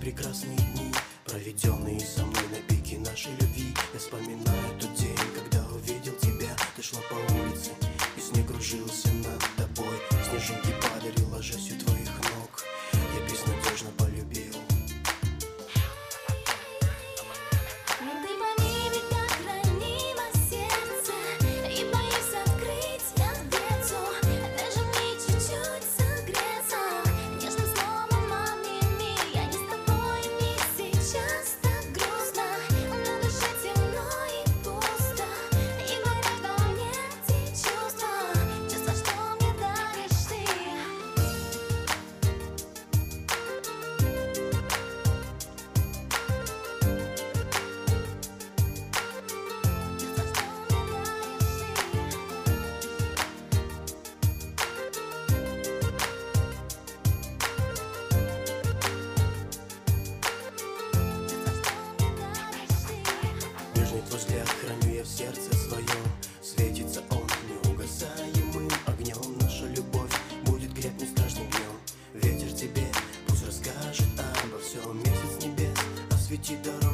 прекрасные дни, проведенные со мной на пике нашей любви. Я вспоминаю тот день, когда увидел тебя. Ты шла по улице, и снег кружился над тобой. Снежинки падали, ложась у твоих ног. Я безнадежно полюбил. Твой взгляд храню я в сердце своем. Светится он неугасаемым огнем. Наша любовь будет крепнуть с каждым днем. Ветер тебе пусть расскажет обо всем. Месяц небес осветит дорогу.